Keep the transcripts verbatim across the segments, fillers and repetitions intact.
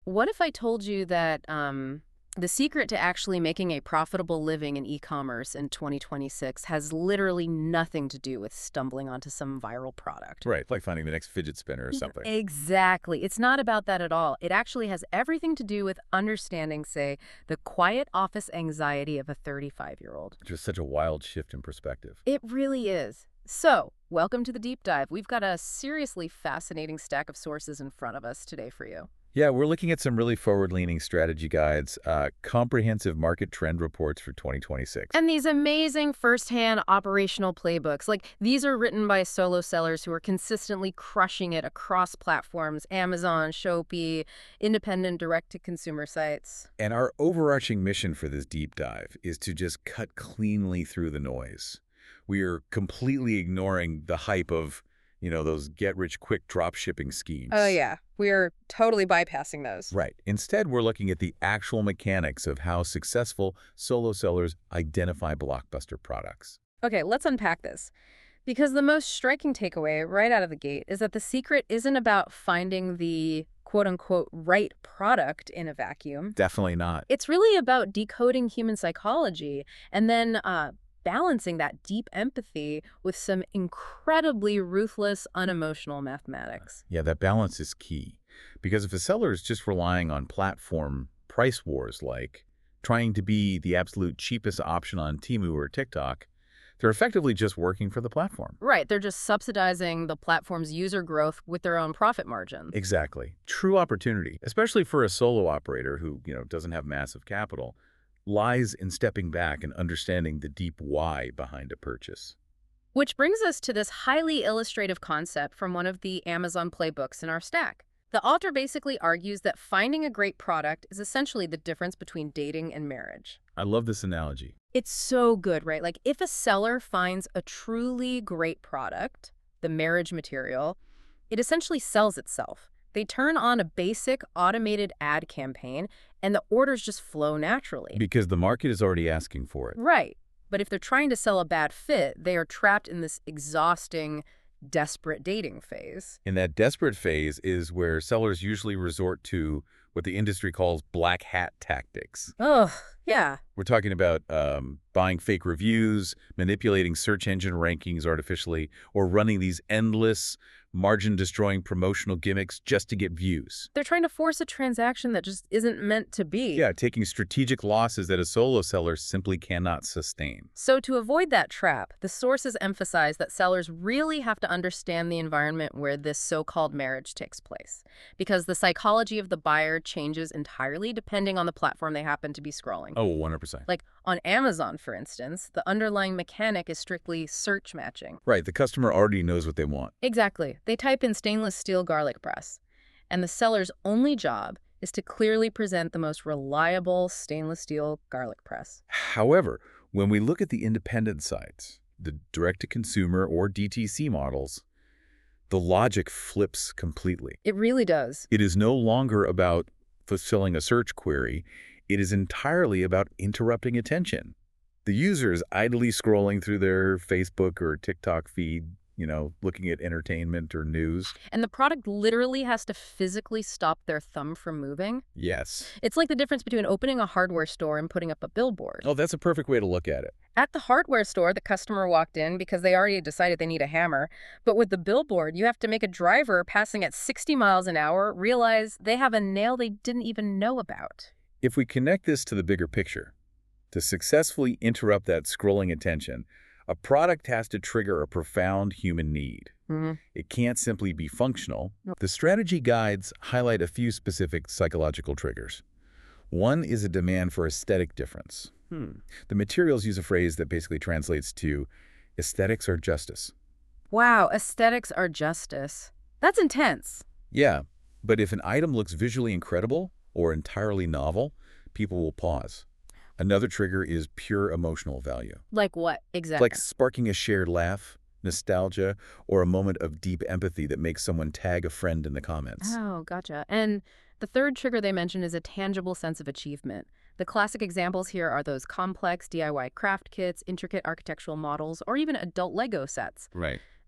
What if I told you that um, the secret to actually making a profitable living in e-commerce in twenty twenty-six has literally nothing to do with stumbling onto some viral product? Right, like finding the next fidget spinner or something. Exactly. It's not about that at all. It actually has everything to do with understanding, say, the quiet office anxiety of a thirty-five-year-old. Just such a wild shift in perspective. It really is. So, welcome to the deep dive. We've got a seriously fascinating stack of sources in front of us today for you. Yeah, we're looking at some really forward-leaning strategy guides, uh, comprehensive market trend reports for twenty twenty-six. And these amazing firsthand operational playbooks, like these are written by solo sellers who are consistently crushing it across platforms, Amazon, Shopee, independent direct-to-consumer sites. And our overarching mission for this deep dive is to just cut cleanly through the noise. We are completely ignoring the hype of, you know, those get-rich-quick drop-shipping schemes. Oh, yeah. We are totally bypassing those. Right. Instead, we're looking at the actual mechanics of how successful solo sellers identify blockbuster products. Okay, let's unpack this. Because the most striking takeaway right out of the gate is that the secret isn't about finding the quote-unquote right product in a vacuum. Definitely not. It's really about decoding human psychology and then uh, balancing that deep empathy with some incredibly ruthless, unemotional mathematics. Yeah, that balance is key. Because if a seller is just relying on platform price wars, like trying to be the absolute cheapest option on Temu or TikTok, they're effectively just working for the platform. Right, they're just subsidizing the platform's user growth with their own profit margin. Exactly. True opportunity, especially for a solo operator who, you know, doesn't have massive capital, lies in stepping back and understanding the deep why behind a purchase. Which brings us to this highly illustrative concept from one of the Amazon playbooks in our stack. The author basically argues that finding a great product is essentially the difference between dating and marriage. I love this analogy. It's so good, right? Like, if a seller finds a truly great product, the marriage material, it essentially sells itself. They turn on a basic automated ad campaign, and the orders just flow naturally. Because the market is already asking for it. Right. But if they're trying to sell a bad fit, they are trapped in this exhausting, desperate dating phase. In that desperate phase is where sellers usually resort to what the industry calls black hat tactics. Ugh, yeah. We're talking about um, buying fake reviews, manipulating search engine rankings artificially, or running these endless, margin-destroying promotional gimmicks just to get views. They're trying to force a transaction that just isn't meant to be. Yeah, taking strategic losses that a solo seller simply cannot sustain. So to avoid that trap, the sources emphasize that sellers really have to understand the environment where this so-called marriage takes place, because the psychology of the buyer changes entirely depending on the platform they happen to be scrolling. Oh, one hundred percent. Like on Amazon, for instance, the underlying mechanic is strictly search matching. Right, the customer already knows what they want. Exactly. They type in stainless steel garlic press, and the seller's only job is to clearly present the most reliable stainless steel garlic press. However, when we look at the independent sites, the direct-to-consumer or D T C models, the logic flips completely. It really does. It is no longer about fulfilling a search query. It is entirely about interrupting attention. The user is idly scrolling through their Facebook or TikTok feed, you know, looking at entertainment or news. And the product literally has to physically stop their thumb from moving. Yes. It's like the difference between opening a hardware store and putting up a billboard. Oh, that's a perfect way to look at it. At the hardware store, the customer walked in because they already decided they need a hammer. But with the billboard, you have to make a driver passing at sixty miles an hour realize they have a nail they didn't even know about. If we connect this to the bigger picture, to successfully interrupt that scrolling attention, a product has to trigger a profound human need. Mm-hmm. It can't simply be functional. The strategy guides highlight a few specific psychological triggers. One is a demand for aesthetic difference. Hmm. The materials use a phrase that basically translates to aesthetics are justice. Wow, aesthetics are justice. That's intense. Yeah, but if an item looks visually incredible or entirely novel, people will pause. Another trigger is pure emotional value. Like what, exactly? Like sparking a shared laugh, nostalgia, or a moment of deep empathy that makes someone tag a friend in the comments. Oh, gotcha. And the third trigger they mentioned is a tangible sense of achievement. The classic examples here are those complex D I Y craft kits, intricate architectural models, or even adult Lego sets. Right.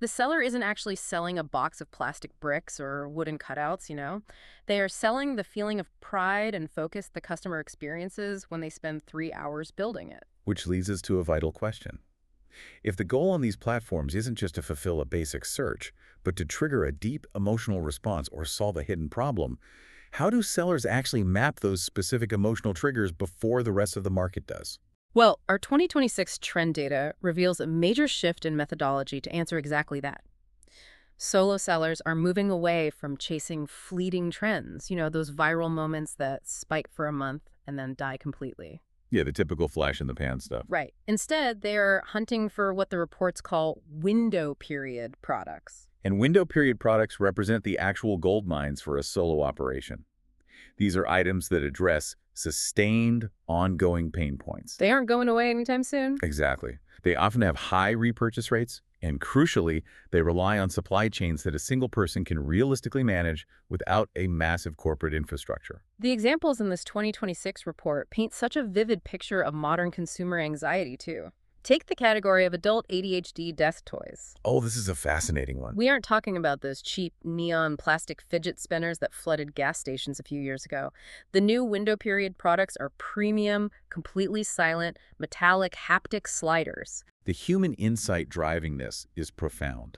The seller isn't actually selling a box of plastic bricks or wooden cutouts, you know. They are selling the feeling of pride and focus the customer experiences when they spend three hours building it. Which leads us to a vital question. If the goal on these platforms isn't just to fulfill a basic search, but to trigger a deep emotional response or solve a hidden problem, how do sellers actually map those specific emotional triggers before the rest of the market does? Well, our twenty twenty-six trend data reveals a major shift in methodology to answer exactly that. Solo sellers are moving away from chasing fleeting trends, you know, those viral moments that spike for a month and then die completely. Yeah, the typical flash-in-the-pan stuff. Right. Instead, they're hunting for what the reports call window period products. And window period products represent the actual gold mines for a solo operation. These are items that address sustained, ongoing pain points. They aren't going away anytime soon. Exactly. They often have high repurchase rates, and crucially, they rely on supply chains that a single person can realistically manage without a massive corporate infrastructure. The examples in this twenty twenty-six report paint such a vivid picture of modern consumer anxiety, too. Take the category of adult A D H D desk toys. Oh, this is a fascinating one. We aren't talking about those cheap neon plastic fidget spinners that flooded gas stations a few years ago. The new window period products are premium, completely silent, metallic haptic sliders. The human insight driving this is profound.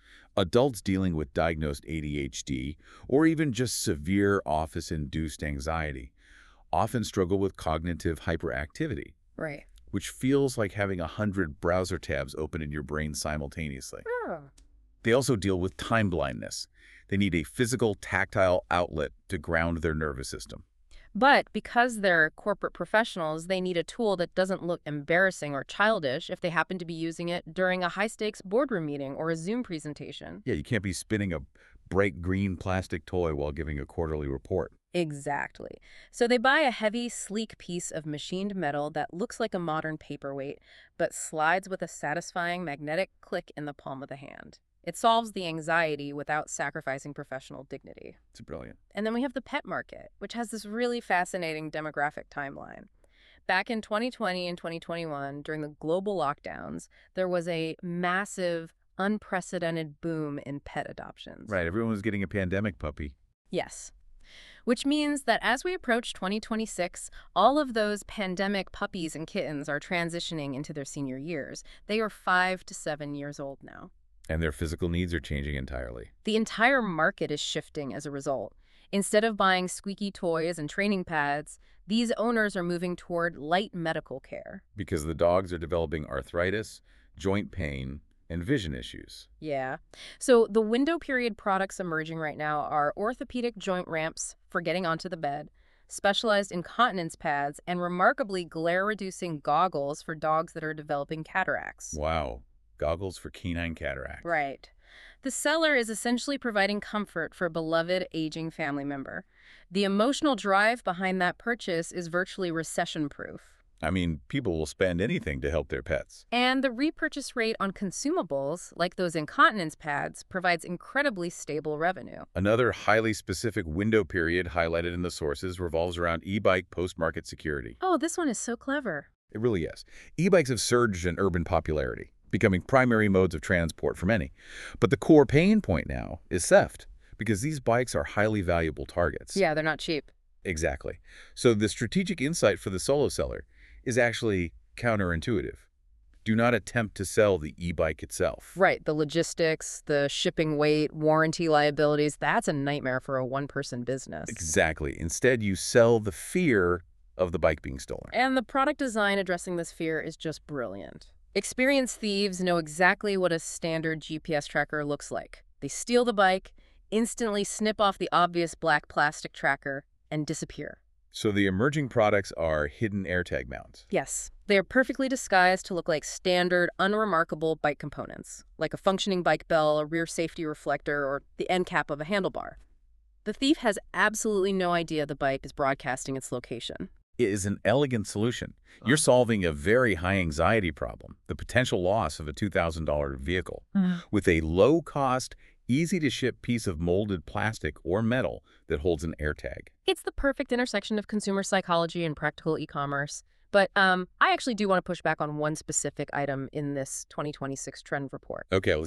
Adults dealing with diagnosed A D H D, or even just severe office-induced anxiety, often struggle with cognitive hyperactivity, Right. which feels like having a hundred browser tabs open in your brain simultaneously. Oh. They also deal with time blindness. They need a physical, tactile outlet to ground their nervous system. But because they're corporate professionals, they need a tool that doesn't look embarrassing or childish if they happen to be using it during a high-stakes boardroom meeting or a Zoom presentation. Yeah, you can't be spinning a bright green plastic toy while giving a quarterly report. Exactly. So they buy a heavy, sleek piece of machined metal that looks like a modern paperweight, but slides with a satisfying magnetic click in the palm of the hand. It solves the anxiety without sacrificing professional dignity. It's brilliant. And then we have the pet market, which has this really fascinating demographic timeline. Back in twenty twenty and twenty twenty-one, during the global lockdowns, there was a massive, unprecedented boom in pet adoptions. Right, everyone was getting a pandemic puppy. Yes. Which means that as we approach twenty twenty-six, all of those pandemic puppies and kittens are transitioning into their senior years. They are five to seven years old now. And their physical needs are changing entirely. The entire market is shifting as a result. Instead of buying squeaky toys and training pads, these owners are moving toward light medical care. Because the dogs are developing arthritis, joint pain, and vision issues. Yeah. So the window period products emerging right now are orthopedic joint ramps for getting onto the bed, specialized incontinence pads, and remarkably glare-reducing goggles for dogs that are developing cataracts. Wow. Goggles for canine cataract. Right. The seller is essentially providing comfort for a beloved aging family member. The emotional drive behind that purchase is virtually recession-proof. I mean, people will spend anything to help their pets. And the repurchase rate on consumables, like those incontinence pads, provides incredibly stable revenue. Another highly specific window period highlighted in the sources revolves around e-bike post-market security. Oh, this one is so clever. It really is. E-bikes have surged in urban popularity, becoming primary modes of transport for many. But the core pain point now is theft, because these bikes are highly valuable targets. Yeah, they're not cheap. Exactly. So the strategic insight for the solo seller is actually counterintuitive. Do not attempt to sell the e-bike itself. Right. The logistics, the shipping weight, warranty liabilities, that's a nightmare for a one-person business. Exactly. Instead, you sell the fear of the bike being stolen. And the product design addressing this fear is just brilliant. Experienced thieves know exactly what a standard G P S tracker looks like. They steal the bike, instantly snip off the obvious black plastic tracker, and disappear. So the emerging products are hidden AirTag mounts. Yes, they are perfectly disguised to look like standard, unremarkable bike components, like a functioning bike bell, a rear safety reflector, or the end cap of a handlebar. The thief has absolutely no idea the bike is broadcasting its location. It is an elegant solution. You're solving a very high anxiety problem, the potential loss of a two thousand dollar vehicle, Mm. with a low-cost, easy-to-ship piece of molded plastic or metal that holds an AirTag. It's the perfect intersection of consumer psychology and practical e-commerce. But um, I actually do want to push back on one specific item in this twenty twenty-six trend report. Okay, let's hear it.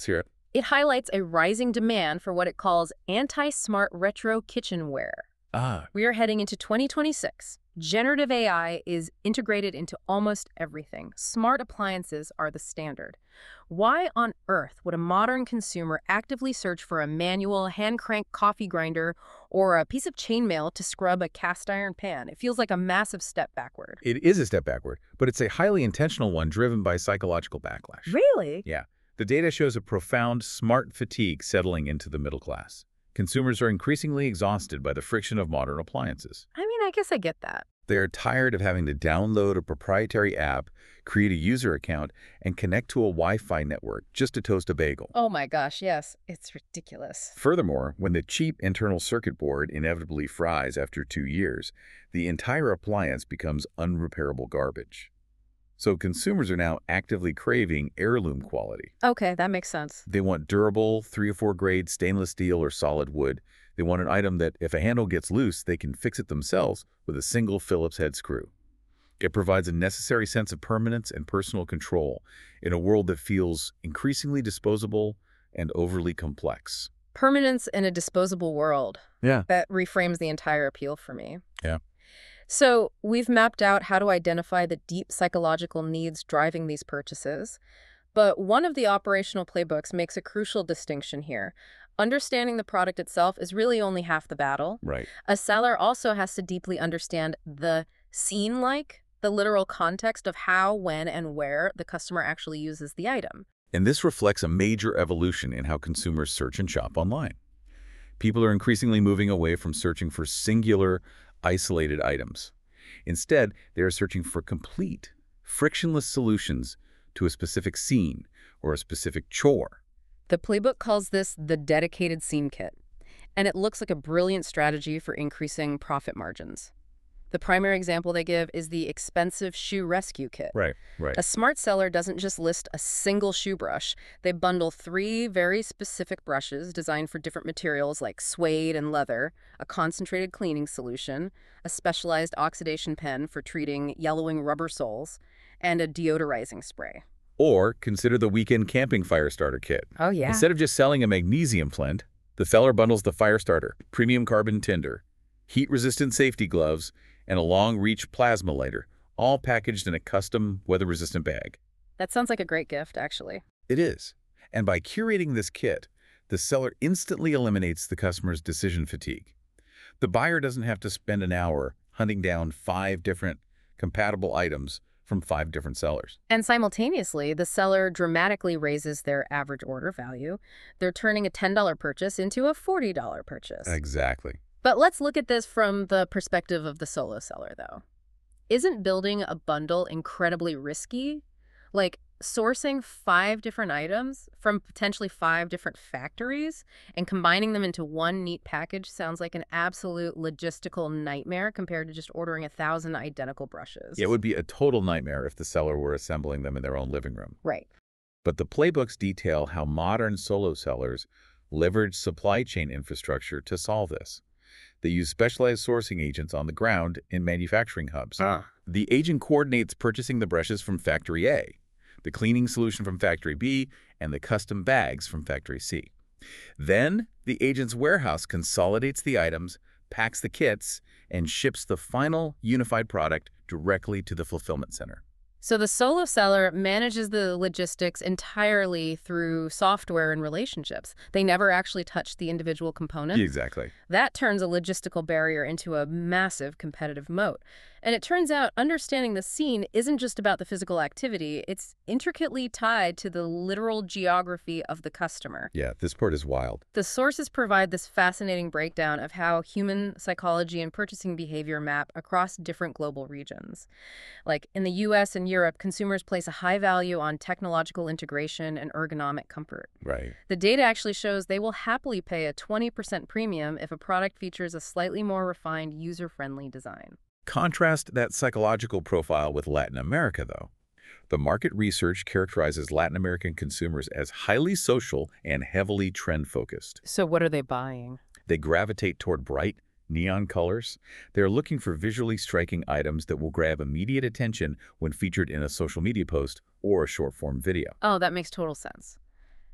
It highlights a rising demand for what it calls anti-smart retro kitchenware. Ah, We are heading into twenty twenty-six. Generative A I is integrated into almost everything. Smart appliances are the standard. Why on earth would a modern consumer actively search for a manual, hand-crank coffee grinder or a piece of chainmail to scrub a cast iron pan? It feels like a massive step backward. it is a step backward, but it's a highly intentional one driven by psychological backlash. Really? Yeah, the data shows a profound smart fatigue settling into the middle class. Consumers are increasingly exhausted by the friction of modern appliances. I mean, I guess I get that. They are tired of having to download a proprietary app, create a user account, and connect to a Wi-Fi network just to toast a bagel. Oh my gosh, yes. It's ridiculous. Furthermore, when the cheap internal circuit board inevitably fries after two years, the entire appliance becomes unrepairable garbage. So consumers are now actively craving heirloom quality. Okay, that makes sense. They want durable, three or four grade stainless steel or solid wood. They want an item that, if a handle gets loose, they can fix it themselves with a single Phillips head screw. It provides a necessary sense of permanence and personal control in a world that feels increasingly disposable and overly complex. Permanence in a disposable world. Yeah. That reframes the entire appeal for me. Yeah. So we've mapped out how to identify the deep psychological needs driving these purchases. But one of the operational playbooks makes a crucial distinction here. Understanding the product itself is really only half the battle. Right. A seller also has to deeply understand the scene-like, the literal context of how, when, and where the customer actually uses the item. And this reflects a major evolution in how consumers search and shop online. People are increasingly moving away from searching for singular, isolated items. Instead, they are searching for complete, frictionless solutions to a specific scene or a specific chore. The playbook calls this the dedicated scene kit, and it looks like a brilliant strategy for increasing profit margins. The primary example they give is the expensive shoe rescue kit. Right, right. A smart seller doesn't just list a single shoe brush. They bundle three very specific brushes designed for different materials like suede and leather, a concentrated cleaning solution, a specialized oxidation pen for treating yellowing rubber soles, and a deodorizing spray. Or consider the weekend camping fire starter kit. Oh, yeah. Instead of just selling a magnesium flint, the seller bundles the fire starter, premium carbon tinder, heat-resistant safety gloves, and a long-reach plasma lighter, all packaged in a custom, weather-resistant bag. That sounds like a great gift, actually. It is. And by curating this kit, the seller instantly eliminates the customer's decision fatigue. The buyer doesn't have to spend an hour hunting down five different compatible items from five different sellers. And simultaneously, the seller dramatically raises their average order value. They're turning a ten dollar purchase into a forty dollar purchase. Exactly. But let's look at this from the perspective of the solo seller, though. Isn't building a bundle incredibly risky? Like, sourcing five different items from potentially five different factories and combining them into one neat package sounds like an absolute logistical nightmare compared to just ordering a thousand identical brushes. Yeah, it would be a total nightmare if the seller were assembling them in their own living room. Right. But the playbooks detail how modern solo sellers leverage supply chain infrastructure to solve this. They use specialized sourcing agents on the ground in manufacturing hubs. Ah. The agent coordinates purchasing the brushes from Factory A, the cleaning solution from Factory B, and the custom bags from Factory C. Then, the agent's warehouse consolidates the items, packs the kits, and ships the final unified product directly to the fulfillment center. So the solo seller manages the logistics entirely through software and relationships. They never actually touch the individual components. Exactly. That turns a logistical barrier into a massive competitive moat. And it turns out understanding the scene isn't just about the physical activity, it's intricately tied to the literal geography of the customer. Yeah, this part is wild. The sources provide this fascinating breakdown of how human psychology and purchasing behavior map across different global regions. Like in the U S and Europe, consumers place a high value on technological integration and ergonomic comfort. Right. The data actually shows they will happily pay a twenty percent premium if a product features a slightly more refined, user-friendly design. Contrast that psychological profile with Latin America, though. The market research characterizes Latin American consumers as highly social and heavily trend-focused. So what are they buying? They gravitate toward bright, neon colors. They're looking for visually striking items that will grab immediate attention when featured in a social media post or a short-form video. Oh, that makes total sense.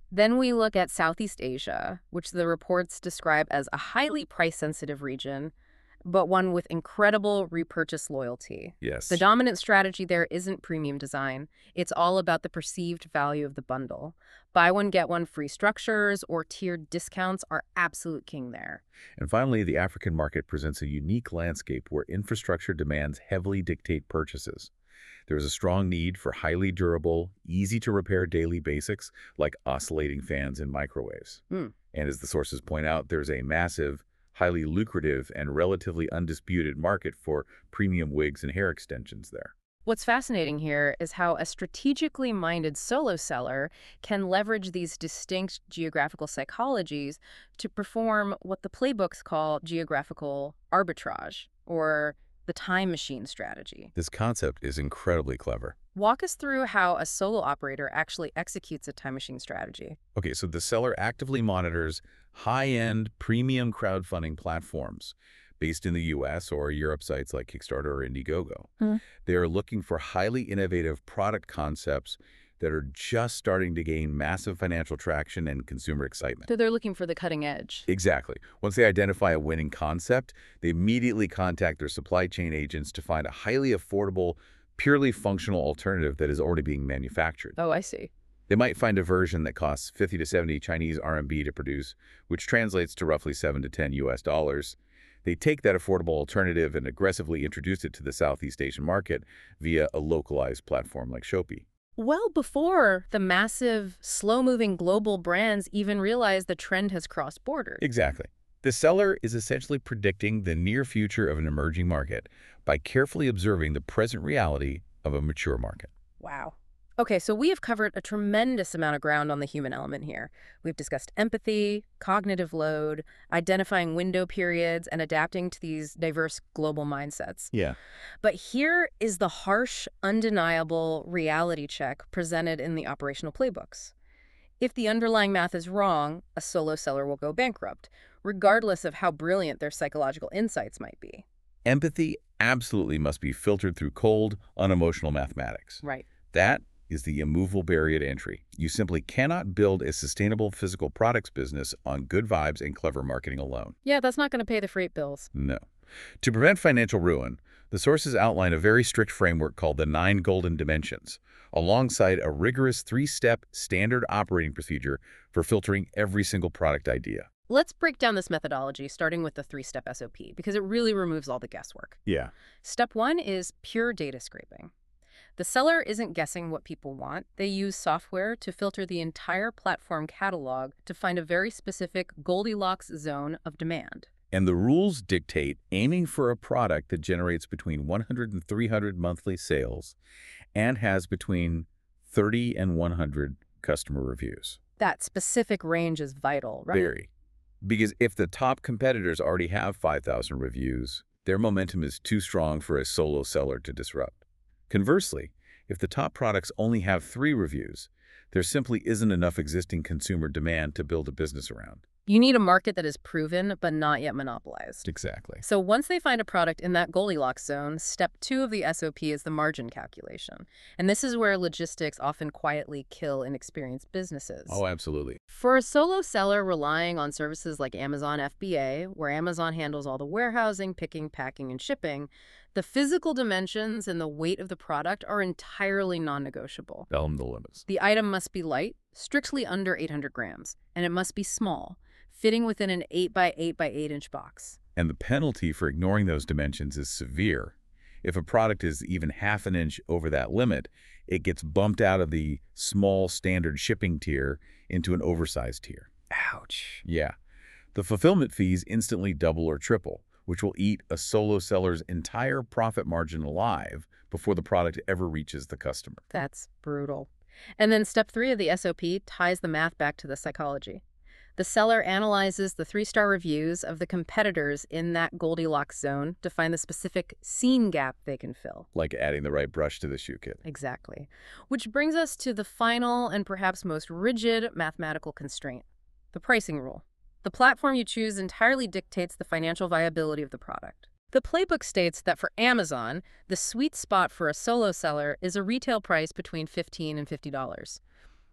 Then we look at Southeast Asia, which the reports describe as a highly price-sensitive region, but one with incredible repurchase loyalty. Yes. The dominant strategy there isn't premium design. It's all about the perceived value of the bundle. Buy one, get one free structures or tiered discounts are absolute king there. And finally, the African market presents a unique landscape where infrastructure demands heavily dictate purchases. There is a strong need for highly durable, easy-to-repair daily basics like oscillating fans and microwaves. Mm. And as the sources point out, there's a massive, highly lucrative, and relatively undisputed market for premium wigs and hair extensions there. What's fascinating here is how a strategically minded solo seller can leverage these distinct geographical psychologies to perform what the playbooks call geographical arbitrage, or the time machine strategy. This concept is incredibly clever. Walk us through how a solo operator actually executes a time machine strategy. Okay, so the seller actively monitors high-end premium crowdfunding platforms based in the U S or Europe sites like Kickstarter or Indiegogo. Hmm. They are looking for highly innovative product concepts that are just starting to gain massive financial traction and consumer excitement. So they're looking for the cutting edge. Exactly. Once they identify a winning concept, they immediately contact their supply chain agents to find a highly affordable, purely functional alternative that is already being manufactured. Oh, I see. They might find a version that costs fifty to seventy Chinese R M B to produce, which translates to roughly seven to ten U S dollars. They take that affordable alternative and aggressively introduce it to the Southeast Asian market via a localized platform like Shopee. Well before the massive, slow-moving global brands even realize the trend has crossed borders. Exactly. The seller is essentially predicting the near future of an emerging market by carefully observing the present reality of a mature market. Wow. Okay, so we have covered a tremendous amount of ground on the human element here. We've discussed empathy, cognitive load, identifying window periods, and adapting to these diverse global mindsets. Yeah. But here is the harsh, undeniable reality check presented in the operational playbooks. If the underlying math is wrong, a solo seller will go bankrupt, regardless of how brilliant their psychological insights might be. Empathy absolutely must be filtered through cold, unemotional mathematics. Right. That is the immovable barrier to entry. You simply cannot build a sustainable physical products business on good vibes and clever marketing alone. Yeah, that's not going to pay the freight bills. No. To prevent financial ruin, the sources outline a very strict framework called the Nine Golden Dimensions, alongside a rigorous three-step standard operating procedure for filtering every single product idea. Let's break down this methodology, starting with the three-step S O P, because it really removes all the guesswork. Yeah. Step one is pure data scraping. The seller isn't guessing what people want. They use software to filter the entire platform catalog to find a very specific Goldilocks zone of demand. And the rules dictate aiming for a product that generates between one hundred and three hundred monthly sales and has between thirty and one hundred customer reviews. That specific range is vital, right? Very. Because if the top competitors already have five thousand reviews, their momentum is too strong for a solo seller to disrupt. Conversely, if the top products only have three reviews, there simply isn't enough existing consumer demand to build a business around. You need a market that is proven but not yet monopolized. Exactly. So once they find a product in that Goldilocks zone, step two of the S O P is the margin calculation. And this is where logistics often quietly kill inexperienced businesses. Oh, absolutely. For a solo seller relying on services like Amazon F B A, where Amazon handles all the warehousing, picking, packing, and shipping, the physical dimensions and the weight of the product are entirely non-negotiable. Tell them the limits. The item must be light, strictly under eight hundred grams, and it must be small, fitting within an eight by eight by eight inch box. And the penalty for ignoring those dimensions is severe. If a product is even half an inch over that limit, it gets bumped out of the small standard shipping tier into an oversized tier. Ouch. Yeah. The fulfillment fees instantly double or triple, which will eat a solo seller's entire profit margin alive before the product ever reaches the customer. That's brutal. And then step three of the S O P ties the math back to the psychology. The seller analyzes the three-star reviews of the competitors in that Goldilocks zone to find the specific scene gap they can fill. Like adding the right brush to the shoe kit. Exactly. Which brings us to the final and perhaps most rigid mathematical constraint, the pricing rule. The platform you choose entirely dictates the financial viability of the product. The playbook states that for Amazon, the sweet spot for a solo seller is a retail price between fifteen and fifty dollars.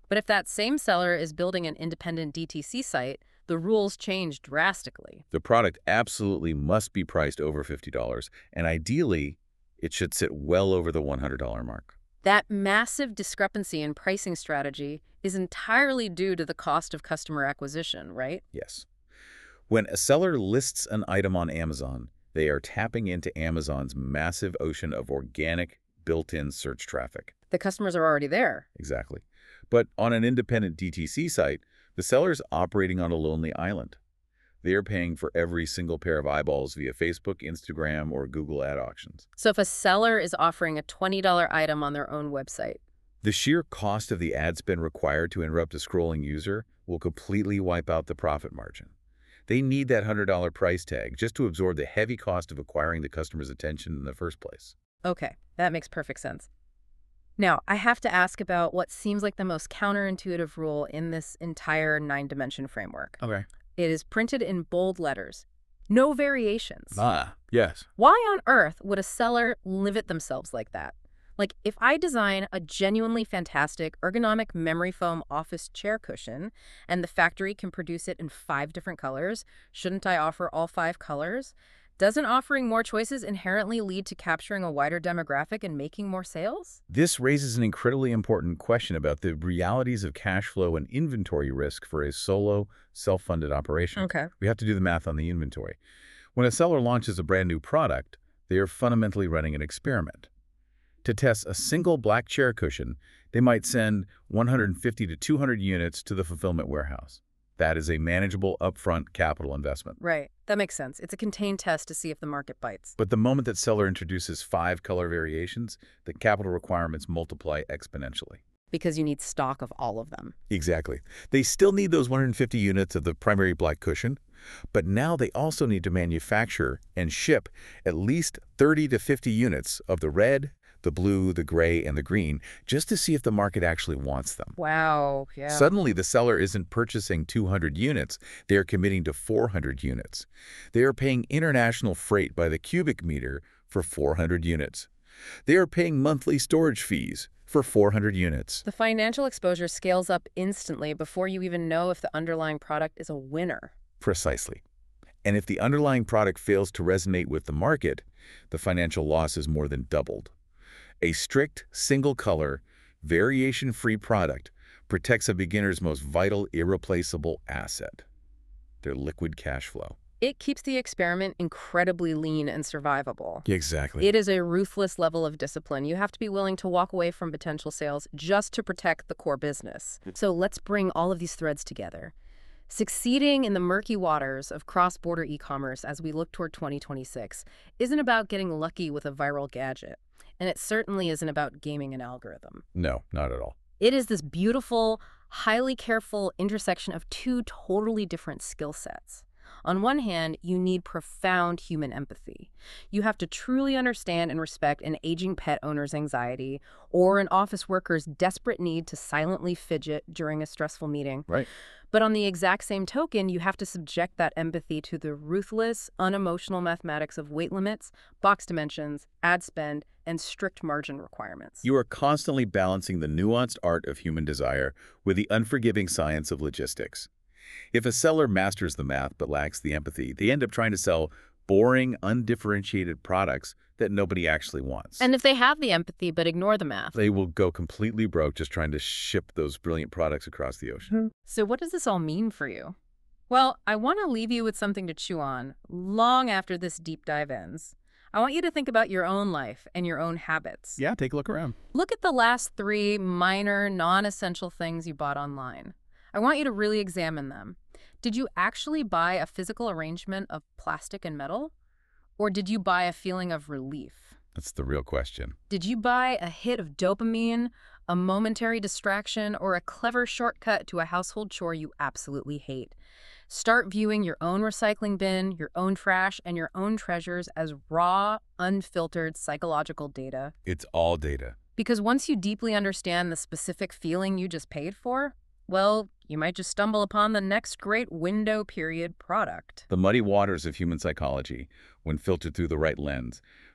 But if that same seller is building an independent D T C site, the rules change drastically. The product absolutely must be priced over fifty dollars, and ideally, it should sit well over the one hundred dollar mark. That massive discrepancy in pricing strategy is entirely due to the cost of customer acquisition, right? Yes. When a seller lists an item on Amazon, they are tapping into Amazon's massive ocean of organic, built-in search traffic. The customers are already there. Exactly. But on an independent D T C site, the seller's operating on a lonely island. They are paying for every single pair of eyeballs via Facebook, Instagram, or Google ad auctions. So if a seller is offering a twenty dollar item on their own website, the sheer cost of the ad spend required to interrupt a scrolling user will completely wipe out the profit margin. They need that one hundred dollar price tag just to absorb the heavy cost of acquiring the customer's attention in the first place. okay, that makes perfect sense. Now, I have to ask about what seems like the most counterintuitive rule in this entire nine-dimension framework. Okay. It is printed in bold letters. No variations. Ah, yes. Why on earth would a seller limit themselves like that? Like, if I design a genuinely fantastic ergonomic memory foam office chair cushion and the factory can produce it in five different colors, shouldn't I offer all five colors? Doesn't offering more choices inherently lead to capturing a wider demographic and making more sales? This raises an incredibly important question about the realities of cash flow and inventory risk for a solo, self-funded operation. Okay. We have to do the math on the inventory. When a seller launches a brand new product, they are fundamentally running an experiment. To test a single black chair cushion, they might send one hundred fifty to two hundred units to the fulfillment warehouse. That is a manageable upfront capital investment. Right. That makes sense. It's a contained test to see if the market bites. But the moment that seller introduces five color variations, the capital requirements multiply exponentially. Because you need stock of all of them. Exactly. They still need those one hundred fifty units of the primary black cushion, but now they also need to manufacture and ship at least thirty to fifty units of the red, the blue, the gray, and the green, just to see if the market actually wants them. Wow, yeah. Suddenly, the seller isn't purchasing two hundred units, they are committing to four hundred units. They are paying international freight by the cubic meter for four hundred units. They are paying monthly storage fees for four hundred units. The financial exposure scales up instantly before you even know if the underlying product is a winner. Precisely. And if the underlying product fails to resonate with the market, the financial loss is more than doubled. A strict, single-color, variation-free product protects a beginner's most vital, irreplaceable asset, their liquid cash flow. It keeps the experiment incredibly lean and survivable. Exactly. It is a ruthless level of discipline. You have to be willing to walk away from potential sales just to protect the core business. So let's bring all of these threads together. Succeeding in the murky waters of cross-border e-commerce as we look toward twenty twenty-six isn't about getting lucky with a viral gadget. And it certainly isn't about gaming an algorithm. No, not at all. It is this beautiful, highly careful intersection of two totally different skill sets. On one hand, you need profound human empathy. You have to truly understand and respect an aging pet owner's anxiety or an office worker's desperate need to silently fidget during a stressful meeting. Right. But on the exact same token, you have to subject that empathy to the ruthless, unemotional mathematics of weight limits, box dimensions, ad spend, and strict margin requirements. You are constantly balancing the nuanced art of human desire with the unforgiving science of logistics. If a seller masters the math but lacks the empathy, they end up trying to sell boring, undifferentiated products that nobody actually wants. And if they have the empathy but ignore the math, they will go completely broke just trying to ship those brilliant products across the ocean. So what does this all mean for you? Well, I want to leave you with something to chew on long after this deep dive ends. I want you to think about your own life and your own habits. Yeah, take a look around. Look at the last three minor, non-essential things you bought online. I want you to really examine them. Did you actually buy a physical arrangement of plastic and metal? Or did you buy a feeling of relief? That's the real question. Did you buy a hit of dopamine, a momentary distraction, or a clever shortcut to a household chore you absolutely hate? Start viewing your own recycling bin, your own trash, and your own treasures as raw, unfiltered psychological data. It's all data. Because once you deeply understand the specific feeling you just paid for, well, you might just stumble upon the next great window period product. The muddy waters of human psychology, when filtered through the right lens,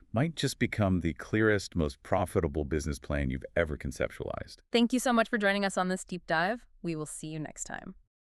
might just become the clearest, most profitable business plan you've ever conceptualized. Thank you so much for joining us on this deep dive. We will see you next time.